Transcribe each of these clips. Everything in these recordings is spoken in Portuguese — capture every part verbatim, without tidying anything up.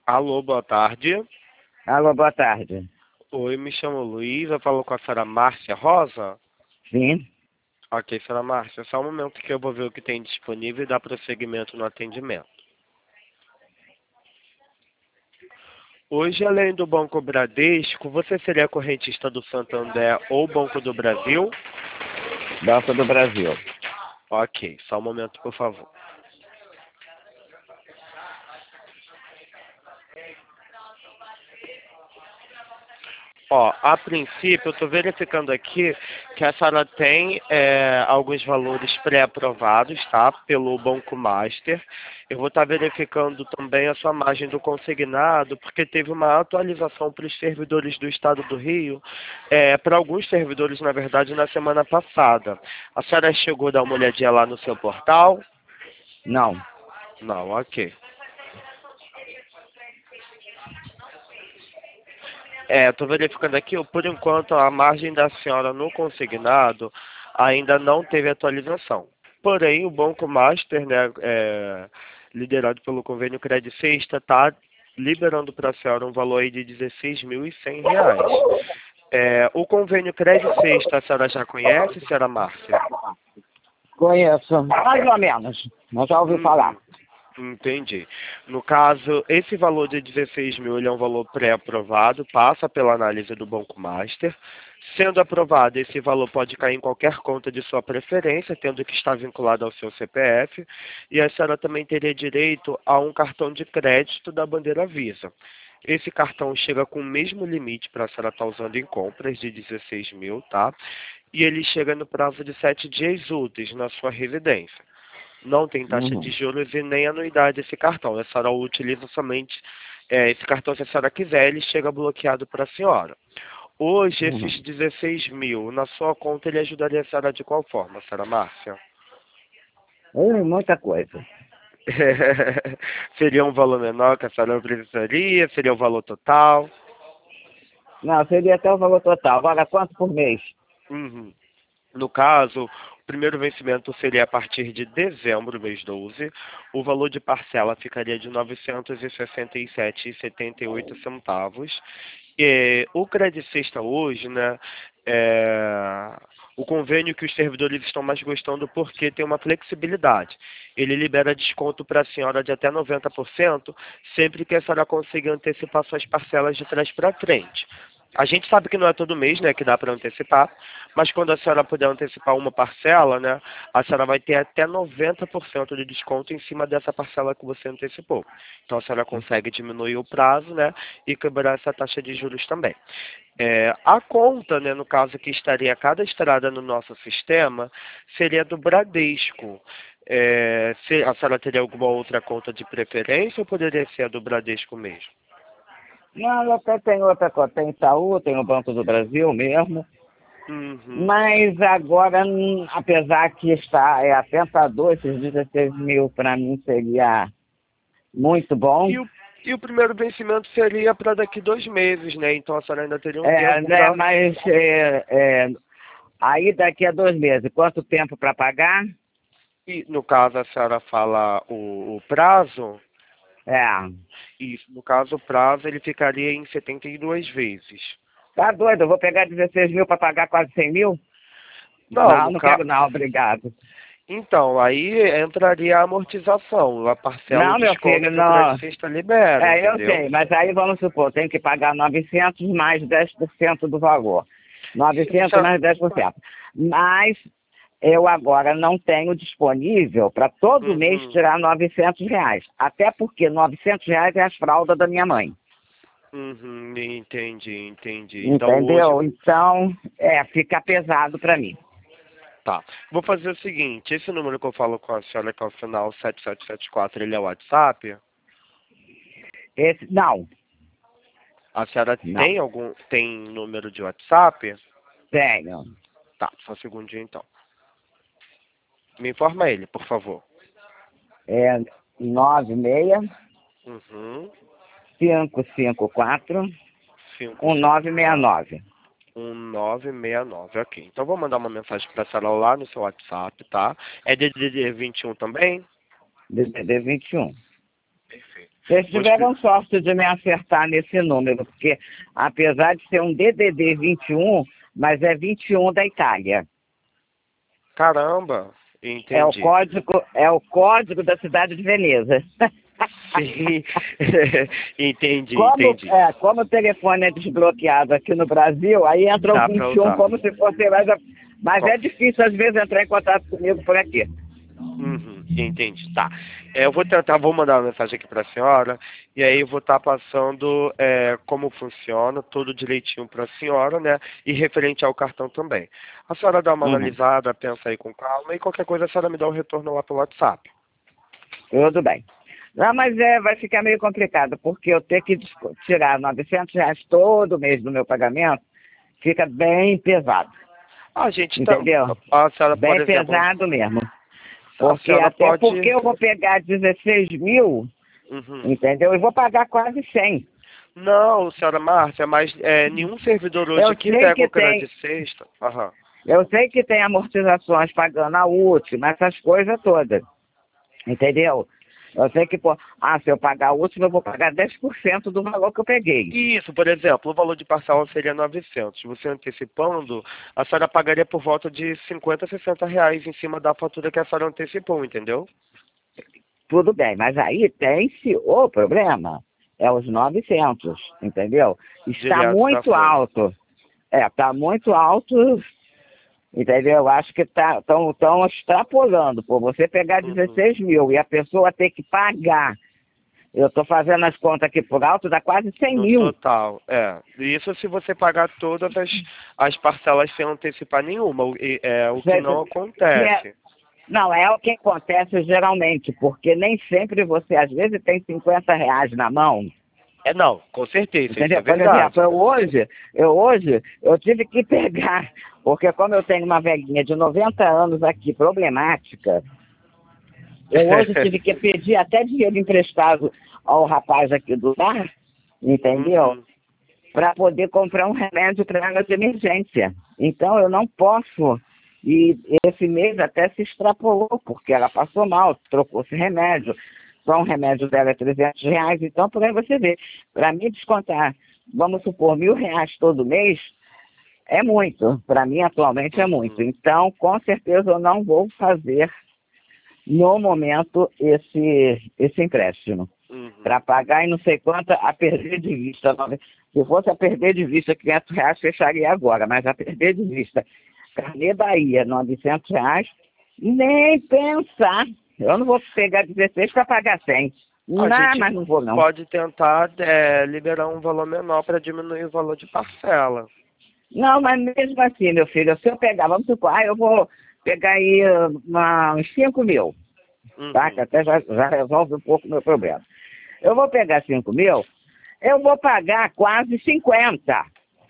Alô, boa tarde. Alô, boa tarde. Oi, me chamo Luiz, eu falo com a senhora Márcia Rosa. Sim. Ok, senhora Márcia, só um momento que eu vou ver o que tem disponível e dar prosseguimento no atendimento. Hoje, além do Banco Bradesco, você seria correntista do Santander ou Banco do Brasil? Banco do Brasil. Ok, só um momento, por favor. Ó, a princípio, eu estou verificando aqui que a senhora tem é, alguns valores pré-aprovados, tá? Pelo Banco Master. Eu vou estar verificando também a sua margem do consignado, porque teve uma atualização para os servidores do Estado do Rio, é, para alguns servidores, na verdade, na semana passada. A senhora chegou a dar uma olhadinha lá no seu portal? Não. Não, ok. É, estou verificando aqui, por enquanto a margem da senhora no consignado ainda não teve atualização. Porém, o Banco Master, né, é, liderado pelo convênio Credit Sexta, está liberando para a senhora um valor aí de dezesseis mil e cem reais. É, o convênio Credit Sexta a senhora já conhece, senhora Márcia? Conheço. Mais ou menos. Mas já ouvi falar. Uhum. Entendi. No caso, esse valor de dezesseis mil ele é um valor pré-aprovado, passa pela análise do Banco Master. Sendo aprovado, esse valor pode cair em qualquer conta de sua preferência, tendo que estar vinculado ao seu C P F. E a senhora também teria direito a um cartão de crédito da bandeira Visa. Esse cartão chega com o mesmo limite para a senhora estar usando em compras de dezesseis mil, tá? E ele chega no prazo de sete dias úteis na sua residência. Não tem taxa de Uhum. juros e nem anuidade esse cartão. A senhora utiliza somente é, esse cartão se a senhora quiser, ele chega bloqueado para a senhora. Hoje, Uhum. esses dezesseis mil, na sua conta, ele ajudaria a senhora de qual forma, senhora Márcia? Hum, muita coisa. Seria um valor menor que a senhora precisaria? Seria o valor total? Não, seria até o valor total. Agora, quanto por mês? Uhum. No caso, o primeiro vencimento seria a partir de dezembro, mês doze. O valor de parcela ficaria de novecentos e sessenta e sete reais e setenta e oito centavos. É, o Credit Sexta hoje, né, é, o convênio que os servidores estão mais gostando porque tem uma flexibilidade. Ele libera desconto para a senhora de até noventa por cento, sempre que a senhora consiga antecipar suas parcelas de trás para frente. A gente sabe que não é todo mês, né, que dá para antecipar, mas quando a senhora puder antecipar uma parcela, né, a senhora vai ter até noventa por cento de desconto em cima dessa parcela que você antecipou. Então a senhora consegue diminuir o prazo, né, e quebrar essa taxa de juros também. É, a conta, né, no caso que estaria cadastrada no nosso sistema, seria do Bradesco. É, se a senhora teria alguma outra conta de preferência ou poderia ser a do Bradesco mesmo? Não, eu até tenho outra coisa. Tem Itaú, tem o Banco do Brasil mesmo. Uhum. Mas agora, hum, apesar que está é, atentador, esses dezesseis mil para mim seria muito bom. E o, e o primeiro vencimento seria para daqui dois meses, né? Então a senhora ainda teria um É, tempo né, para. mas é, é, aí daqui a dois meses, quanto tempo para pagar? E no caso a senhora fala o, o prazo, É. e no caso o prazo ele ficaria em setenta e duas vezes. Tá doido, eu vou pegar dezesseis mil para pagar quase cem mil? Não, Não, no não ca... quero não, obrigado. Então, aí entraria a amortização, a parcela, o Não, meu desconto filho, que o não. creditista libera, É, eu entendeu? sei, mas aí vamos supor, tem que pagar novecentos mais dez por cento do valor. Isso, novecentos senhora. mais dez por cento. Mas eu agora não tenho disponível para todo mês Uhum, tirar novecentos reais. Até porque novecentos reais é a fralda da minha mãe. uhum, entendi, entendi. Então hoje, Entendeu? Então, é, fica pesado para mim. tá. Vou fazer o seguinte, esse número que eu falo com a senhora, que é o final sete sete sete quatro, ele é o WhatsApp? Esse, não, A senhora não, tem algum, tem número de WhatsApp? tenho. Tá, só um segundinho então. Me informa ele, por favor. É nove seis Uhum, cinco cinco quatro cinco um cinco nove seis quatro. nove. um nove seis nove, ok. Então vou mandar uma mensagem para a senhora lá no seu WhatsApp, tá? É D D D vinte e um também? D D D vinte e um. Perfeito. Vocês Vou tiveram expli- sorte de me acertar nesse número, porque apesar de ser um D D D vinte e um, mas é vinte e um da Itália. Caramba, É o entendi. código, é o código da cidade de Veneza. Sim, entendi, Como, entendi. é, como o telefone é desbloqueado aqui no Brasil, aí entra o Dá para vinte e um usar. como se fosse mais. a- Mas Qual- é difícil às vezes entrar em contato comigo por aqui. Uhum, entendi. Tá. É, eu vou tentar, vou mandar uma mensagem aqui para a senhora, e aí eu vou estar passando é, como funciona, tudo direitinho para a senhora, né? E referente ao cartão também. A senhora dá uma Uhum. analisada, pensa aí com calma, e qualquer coisa a senhora me dá um retorno lá pelo WhatsApp. Tudo bem. Não, mas é, vai ficar meio complicado, porque eu ter que desco- tirar novecentos reais todo mês do meu pagamento, fica bem pesado, A gente tá, entendeu? a senhora, por Bem exemplo, pesado mesmo. a Porque senhora até pode. porque eu vou pegar dezesseis mil, Uhum. entendeu? E vou pagar quase cem. Não, senhora Márcia, mas é, nenhum servidor hoje Eu que sei pega que o crédito tem, de sexta. Aham. eu sei que tem amortizações pagando a última, essas coisas todas, entendeu? Eu sei que, pô, ah, se eu pagar a última, eu vou pagar dez por cento do valor que eu peguei. Isso, por exemplo, o valor de parcela seria novecentos. Você antecipando, a senhora pagaria por volta de cinquenta, sessenta reais em cima da fatura que a senhora antecipou, entendeu? Tudo bem, mas aí tem-se o problema, é os novecentos, entendeu? Está Direto da muito folha. alto, é, está muito alto, entendeu? Eu acho que estão tão, tão extrapolando, por você pegar Uhum. dezesseis mil e a pessoa ter que pagar, eu estou fazendo as contas aqui por alto, dá quase cem No mil. total, é. Isso se você pagar todas as, as parcelas sem antecipar nenhuma, o, e- é o que não Você- que é- acontece. não, é o que acontece geralmente, porque nem sempre você, às vezes, tem cinquenta reais na mão. É, não, com certeza, isso é Entendeu? Por exemplo, verdade. eu hoje, eu hoje, eu tive que pegar, porque como eu tenho uma velhinha de noventa anos aqui, problemática, eu hoje tive que pedir até dinheiro emprestado ao rapaz aqui do bar, entendeu? Uhum. Para poder comprar um remédio para ela de emergência. Então eu não posso, e esse mês até se extrapolou, porque ela passou mal, trocou esse remédio, só um remédio dela é trezentos reais, então por aí você vê. Para mim descontar, vamos supor, mil reais todo mês, é muito. Para mim atualmente é muito. Uhum. Então, com certeza eu não vou fazer no momento esse, esse empréstimo Uhum. para pagar e não sei quanto a perder de vista. Se fosse a perder de vista quinhentos reais, fecharia agora, mas a perder de vista Carnê Bahia, novecentos reais, nem pensar. Eu não vou pegar dezesseis para pagar cem. A Não, gente mas não vou não. pode tentar é, liberar um valor menor para diminuir o valor de parcela. Não, mas mesmo assim, meu filho, se eu pegar, vamos supor, ah, eu vou pegar aí uma, uns cinco mil, tá? Que Uhum. até já, já resolve um pouco o meu problema. Eu vou pegar cinco mil, eu vou pagar quase cinquenta.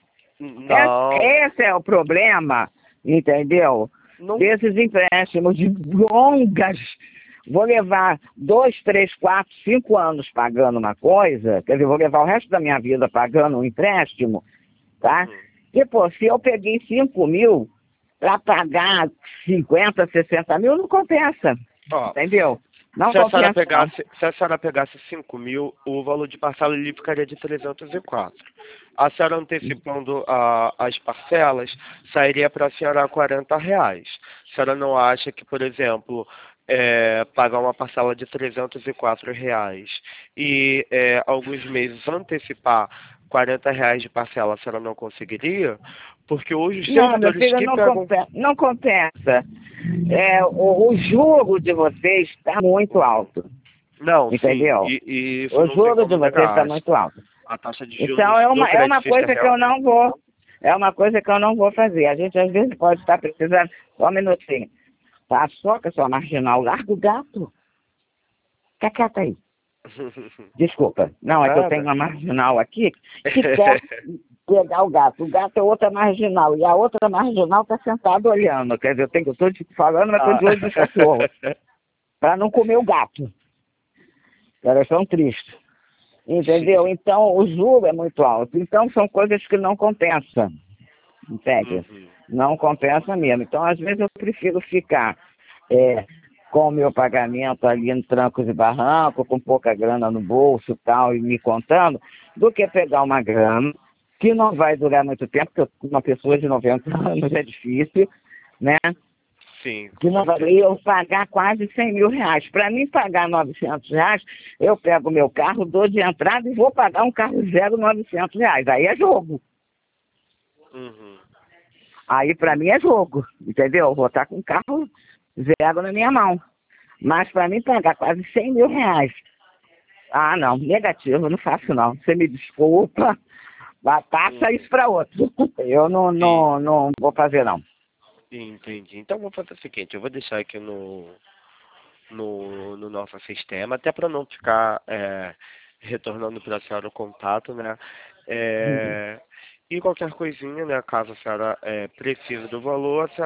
Não, É, esse é o problema, entendeu? não. Desses empréstimos de longas. Vou levar dois, três, quatro, cinco anos pagando uma coisa, quer dizer, vou levar o resto da minha vida pagando um empréstimo, tá? Uhum. E, pô, se eu peguei cinco mil para pagar cinquenta, sessenta mil, não compensa, Ó, entendeu? Não se a senhora compensa, não. pegasse, se a senhora pegasse cinco mil, o valor de parcela ele ficaria de trezentos e quatro. A senhora antecipando a, as parcelas, sairia para a senhora quarenta reais. A senhora não acha que, por exemplo, é, pagar uma parcela de trezentos e quatro reais e é, alguns meses antecipar quarenta reais de parcela, a senhora não conseguiria? Porque hoje os Não, meu servidores filho, que não pegam. compensa. Não compensa. É, o, o juro de vocês está muito alto, Não, sim, entendeu? e, e isso O não tem juro de como vocês está negar. muito alto. A taxa de Então juros é do uma, é uma credicista coisa que eu realmente. não vou, é uma coisa que eu não vou fazer. A gente às vezes pode estar precisando, só um minutinho. Tá só com a sua marginal, larga o gato. Fica quieta aí. Desculpa. Não, é que eu tenho Nada. uma marginal aqui que quer pegar o gato. O gato é outra marginal. E a outra marginal está sentada olhando. Quer dizer, eu tenho, eu estou te falando, mas estou Ah. de olho dos cachorros. Para não comer o gato. Elas são tristes. Sim. Entendeu? Então, o juro é muito alto. Então, são coisas que não compensam. Entende? Uhum. Não compensa mesmo. Então, às vezes, eu prefiro ficar é, com o meu pagamento ali no trancos e barranco, com pouca grana no bolso e tal, e me contando, do que pegar uma grana que não vai durar muito tempo, porque uma pessoa de noventa anos é difícil, né? Sim, Que com não vai certeza. eu pagar quase cem mil reais. Para mim pagar novecentos reais, eu pego o meu carro, dou de entrada e vou pagar um carro zero novecentos reais. Aí é jogo. Uhum. Aí para mim é jogo, entendeu? Eu vou estar com um carro zero na minha mão. Mas para mim pagar quase cem mil reais. Ah, não, negativo, não faço não. Você me desculpa, mas passa Uhum. isso para outro. Eu não, Sim, não, não vou fazer não. entendi. Então vou fazer o seguinte, eu vou deixar aqui no, no, no nosso sistema, até para não ficar é, retornando para a senhora o contato, né? Uhum. É, e qualquer coisinha, né, caso a senhora é, precise do valor, a senhora